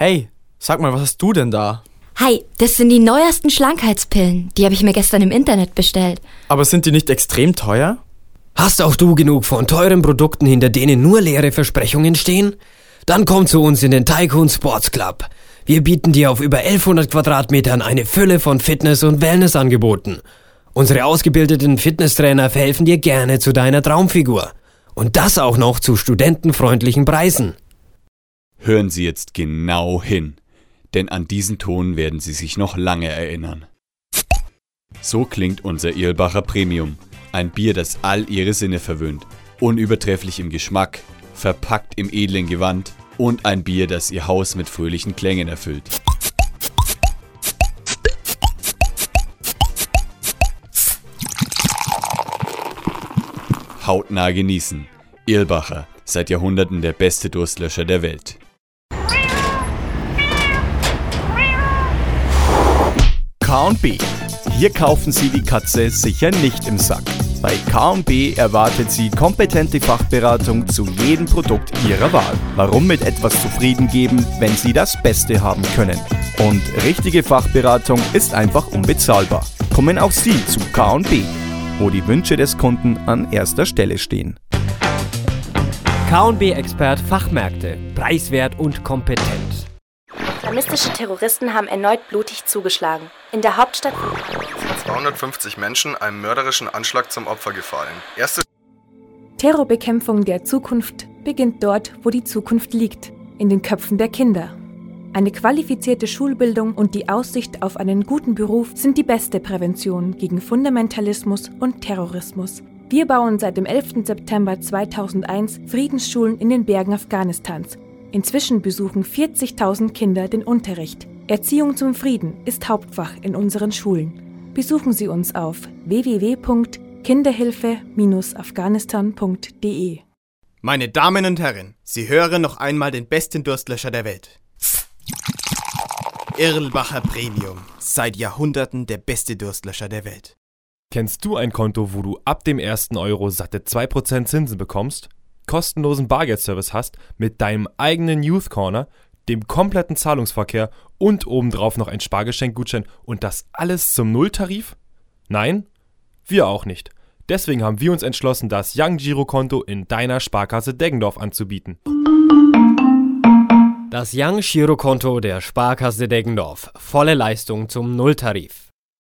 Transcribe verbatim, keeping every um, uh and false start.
Hey, sag mal, was hast du denn da? Hi, das sind die neuesten Schlankheitspillen. Die habe ich mir gestern im Internet bestellt. Aber sind die nicht extrem teuer? Hast auch du genug von teuren Produkten, hinter denen nur leere Versprechungen stehen? Dann komm zu uns in den Tycoon Sports Club. Wir bieten dir auf über elfhundert Quadratmetern eine Fülle von Fitness- und Wellnessangeboten. Unsere ausgebildeten Fitnesstrainer verhelfen dir gerne zu deiner Traumfigur. Und das auch noch zu studentenfreundlichen Preisen. Hören Sie jetzt genau hin, denn an diesen Ton werden Sie sich noch lange erinnern. So klingt unser Irlbacher Premium. Ein Bier, das all Ihre Sinne verwöhnt. Unübertrefflich im Geschmack, verpackt im edlen Gewand und ein Bier, das Ihr Haus mit fröhlichen Klängen erfüllt. Hautnah genießen. Irlbacher, seit Jahrhunderten der beste Durstlöscher der Welt. K und B. Hier kaufen Sie die Katze sicher nicht im Sack. Bei K und B erwartet Sie kompetente Fachberatung zu jedem Produkt Ihrer Wahl. Warum mit etwas zufrieden geben, wenn Sie das Beste haben können? Und richtige Fachberatung ist einfach unbezahlbar. Kommen auch Sie zu K und B, wo die Wünsche des Kunden an erster Stelle stehen. K und B-Expert Fachmärkte. Preiswert und kompetent. Islamistische Terroristen haben erneut blutig zugeschlagen. In der Hauptstadt sind zweihundertfünfzig Menschen einem mörderischen Anschlag zum Opfer gefallen. Erste Terrorbekämpfung der Zukunft beginnt dort, wo die Zukunft liegt, in den Köpfen der Kinder. Eine qualifizierte Schulbildung und die Aussicht auf einen guten Beruf sind die beste Prävention gegen Fundamentalismus und Terrorismus. Wir bauen seit dem elften September zweitausendeins Friedensschulen in den Bergen Afghanistans. Inzwischen besuchen vierzigtausend Kinder den Unterricht. Erziehung zum Frieden ist Hauptfach in unseren Schulen. Besuchen Sie uns auf w w w punkt kinderhilfe Bindestrich afghanistan punkt d e. Meine Damen und Herren, Sie hören noch einmal den besten Durstlöscher der Welt. Irlbacher Premium. Seit Jahrhunderten der beste Durstlöscher der Welt. Kennst du ein Konto, wo du ab dem ersten Euro satte zwei Prozent Zinsen bekommst, kostenlosen Bargeldservice hast, mit deinem eigenen Youth Corner, dem kompletten Zahlungsverkehr und obendrauf noch ein Spargeschenkgutschein und das alles zum Nulltarif? Nein? Wir auch nicht. Deswegen haben wir uns entschlossen, das Young Girokonto in deiner Sparkasse Deggendorf anzubieten. Das Young Girokonto der Sparkasse Deggendorf. Volle Leistung zum Nulltarif.